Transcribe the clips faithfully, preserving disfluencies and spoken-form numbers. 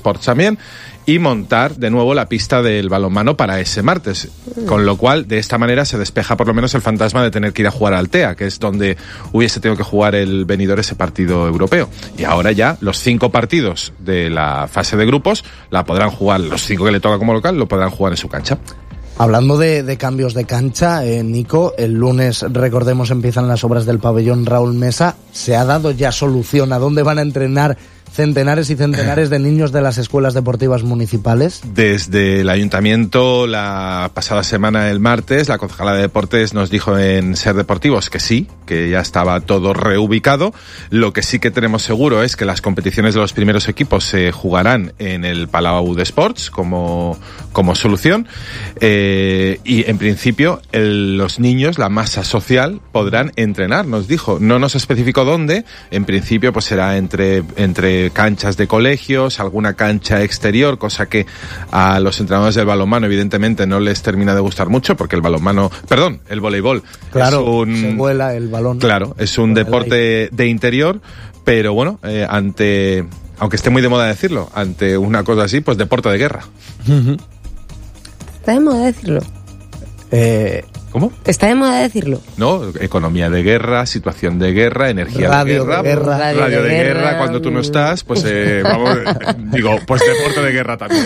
Sports también, y montar de nuevo la pista del balonmano para ese martes. Con lo cual, de esta manera se despeja por lo menos el fantasma de tener que ir a jugar a Altea, que es donde hubiese tenido que jugar el Benidorm ese partido europeo. Y ahora ya los cinco partidos de la fase de grupos la podrán jugar, los cinco que le toca como local, lo podrán jugar en su cancha. Hablando de, de cambios de cancha, eh, Nico, el lunes, recordemos, empiezan las obras del pabellón Raúl Mesa. ¿Se ha dado ya solución a dónde van a entrenar centenares y centenares de niños de las escuelas deportivas municipales? Desde el ayuntamiento, la pasada semana, el martes, la concejala de deportes nos dijo en Ser Deportivos que sí, que ya estaba todo reubicado. Lo que sí que tenemos seguro es que las competiciones de los primeros equipos se jugarán en el Palau de Sports como, como solución. Eh, y en principio, el, los niños, la masa social, podrán entrenar, nos dijo. No nos especificó dónde. En principio, pues será entre, entre canchas de colegios, alguna cancha exterior, cosa que a los entrenadores del balonmano evidentemente no les termina de gustar mucho, porque el balonmano, perdón, el voleibol, claro, es un, se vuela el balón. Claro, es un deporte de interior, pero bueno, eh, ante, aunque esté muy de moda decirlo, ante una cosa así, pues deporte de guerra. Uh-huh. Está de moda decirlo. Eh... ¿Cómo? Está de moda decirlo. No, economía de guerra, situación de guerra, energía radio de guerra, de guerra. radio, radio de, de guerra, guerra, cuando tú no estás, pues eh, vamos, digo, pues deporte de guerra también.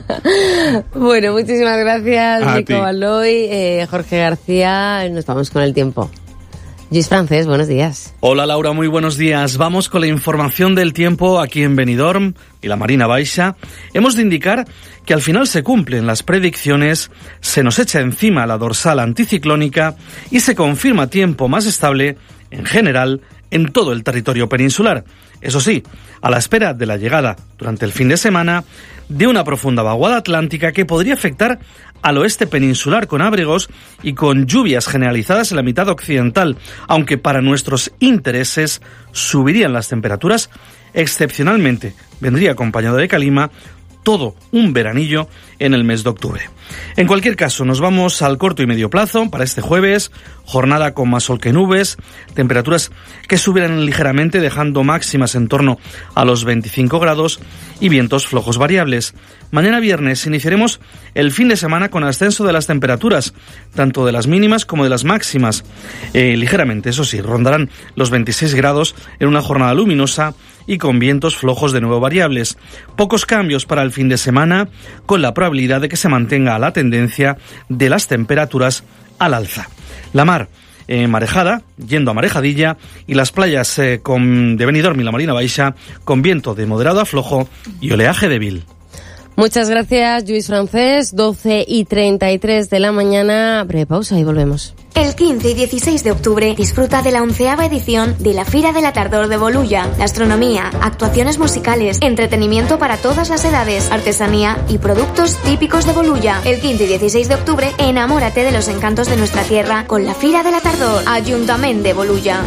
Bueno, muchísimas gracias, A Nico ti. Baloy, eh, Jorge García, nos vamos con el tiempo. Luis Francés, buenos días. Hola Laura, muy buenos días. Vamos con la información del tiempo aquí en Benidorm y la Marina Baixa. Hemos de indicar que al final se cumplen las predicciones, se nos echa encima la dorsal anticiclónica y se confirma tiempo más estable, en general, en todo el territorio peninsular. Eso sí, a la espera de la llegada, durante el fin de semana, de una profunda vaguada atlántica que podría afectar al oeste peninsular con abrigos y con lluvias generalizadas en la mitad occidental, aunque para nuestros intereses subirían las temperaturas excepcionalmente. Vendría acompañado de calima todo un veranillo en el mes de octubre. En cualquier caso, nos vamos al corto y medio plazo para este jueves, jornada con más sol que nubes, temperaturas que subirán ligeramente dejando máximas en torno a los veinticinco grados y vientos flojos variables. Mañana viernes iniciaremos el fin de semana con ascenso de las temperaturas, tanto de las mínimas como de las máximas. Eh, ligeramente, eso sí, rondarán los veintiséis grados en una jornada luminosa y con vientos flojos de nuevo variables. Pocos cambios para el fin de semana, con la probabilidad de que se mantenga la tendencia de las temperaturas al alza. La mar eh, marejada, yendo a marejadilla, y las playas eh, con, de Benidorm y la Marina Baixa con viento de moderado a flojo y oleaje débil. Muchas gracias, Luis Francés. doce y treinta y tres de la mañana. Breve pausa y volvemos. El quince y dieciséis de octubre disfruta de la onceava edición de la Fira de la Tardor de Bolulla. Gastronomía, actuaciones musicales, entretenimiento para todas las edades, artesanía y productos típicos de Bolulla. El quince y dieciséis de octubre, enamórate de los encantos de nuestra tierra con la Fira de la Tardor. Ayuntamiento de Bolulla.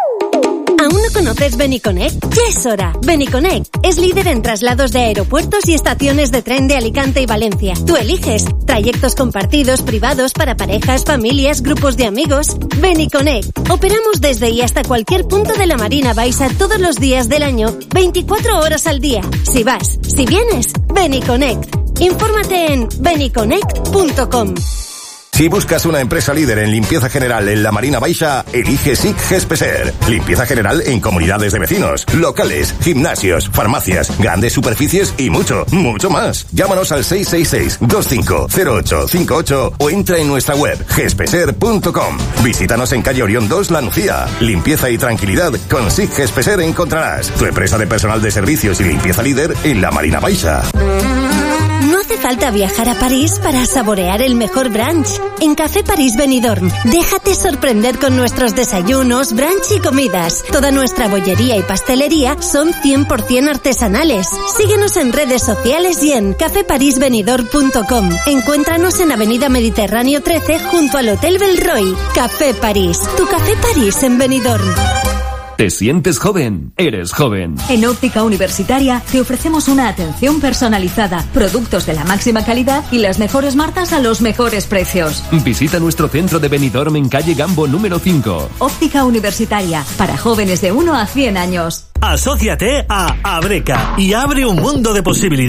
¿Aún no conoces Beniconnect? Ya es hora. Beniconnect es líder en traslados de aeropuertos y estaciones de tren de Alicante y Valencia. Tú eliges trayectos compartidos, privados, para parejas, familias, grupos de amigos. Beniconnect. Operamos desde y hasta cualquier punto de la Marina Baixa todos los días del año, veinticuatro horas al día. Si vas, si vienes, Beniconnect. Infórmate en beniconnect punto com. Si buscas una empresa líder en limpieza general en la Marina Baixa, elige S I C Gespeser. Limpieza general en comunidades de vecinos, locales, gimnasios, farmacias, grandes superficies y mucho, mucho más. Llámanos al seis seis seis, dos cinco cero ocho cinco ocho o entra en nuestra web gespeser punto com. Visítanos en calle Orión dos, La Nucía. Limpieza y tranquilidad con S I C Gespeser encontrarás. Tu empresa de personal de servicios y limpieza líder en la Marina Baixa. No hace falta viajar a París para saborear el mejor brunch. En Café París Benidorm, déjate sorprender con nuestros desayunos, brunch y comidas. Toda nuestra bollería y pastelería son cien por ciento artesanales. Síguenos en redes sociales y en café paris benidorm punto com. Encuéntranos en Avenida Mediterráneo trece junto al Hotel Belroy. Café París, tu Café París en Benidorm. ¿Te sientes joven? Eres joven. En Óptica Universitaria te ofrecemos una atención personalizada, productos de la máxima calidad y las mejores marcas a los mejores precios. Visita nuestro centro de Benidorm en calle Gambo número cinco. Óptica Universitaria, para jóvenes de uno a cien años. Asóciate a Abreca y abre un mundo de posibilidades.